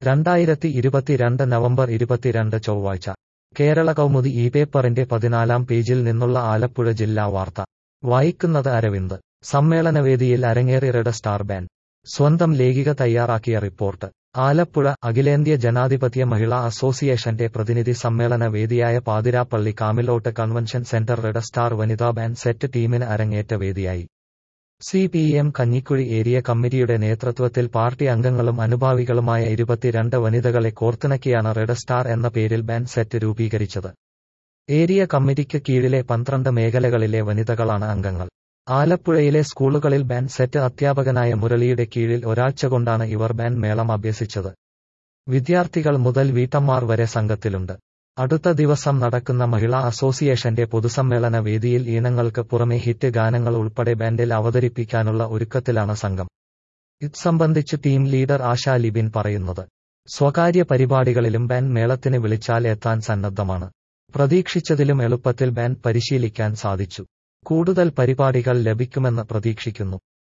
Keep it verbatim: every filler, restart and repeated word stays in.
രണ്ടായിരത്തി ഇരുപത്തിരണ്ട് നവംബർ ഇരുപത്തിരണ്ട് ചൊവ്വാഴ്ച കേരള കൗമുദി ഈ പേപ്പറിന്റെ പതിനാലാം പേജിൽ നിന്നുള്ള ആലപ്പുഴ ജില്ലാ വാർത്ത വായിക്കുന്നത് അരവിന്ദ്. സമ്മേളനവേദിയിൽ അരങ്ങേറി റെഡ് സ്റ്റാർ ബാൻഡ്. സ്വന്തം ലേഖിക തയ്യാറാക്കിയ റിപ്പോർട്ട്. ആലപ്പുഴ. അഖിലേന്ത്യാ ജനാധിപത്യ മഹിളാ അസോസിയേഷന്റെ പ്രതിനിധി സമ്മേളന വേദിയായ Pathirappally Camelot convention centre red star വനിതാ ബാൻഡ് സെറ്റ് ടീമിന് അരങ്ങേറ്റ വേദിയായി. C P M Kanjikuzhi area കമ്മിറ്റിയുടെ നേതൃത്വത്തിൽ പാർട്ടി അംഗങ്ങളും അനുഭാവികളുമായ ഇരുപത്തിരണ്ട് വനിതകളെ കോർത്തിണക്കിയാണ് റെഡ് സ്റ്റാർ എന്ന പേരിൽ ബാൻഡ് സെറ്റ് രൂപീകരിച്ചത്. ഏരിയ കമ്മിറ്റിക്ക് കീഴിലെ പന്ത്രണ്ട് മേഖലകളിലെ വനിതകളാണ് അംഗങ്ങൾ. ആലപ്പുഴയിലെ സ്കൂളുകളിൽ ബാൻഡ് സെറ്റ് അധ്യാപകനായ മുരളിയുടെ കീഴിൽ ഒരാഴ്ച കൊണ്ടാണ് ഇവർ ബാൻഡ് മേളം അഭ്യസിച്ചത്. വിദ്യാർത്ഥികൾ മുതൽ വീട്ടമ്മമാർ വരെ സംഘത്തിലുണ്ട്. അടുത്ത ദിവസം നടക്കുന്ന മഹിളാ അസോസിയേഷന്റെ പൊതുസമ്മേളന വേദിയിൽ ഈണങ്ങൾക്ക് പുറമെ ഹിറ്റ് ഗാനങ്ങൾ ഉൾപ്പെടെ ബാൻഡിൽ അവതരിപ്പിക്കാനുള്ള ഒരുക്കത്തിലാണ് സംഘം. ഇത് സംബന്ധിച്ച് ടീം ലീഡർ ആശാ ലിബിൻ പറയുന്നത്. സ്വകാര്യ പരിപാടികളിലും ബാൻഡ് മേളത്തിന് വിളിച്ചാൽ എത്താൻ സന്നദ്ധമാണ്. പ്രതീക്ഷിച്ചതിലും എളുപ്പത്തിൽ ബാൻഡ് പരിശീലിക്കാൻ സാധിച്ചു. കൂടുതൽ പരിപാടികൾ ലഭിക്കുമെന്ന് പ്രതീക്ഷിക്കുന്നു.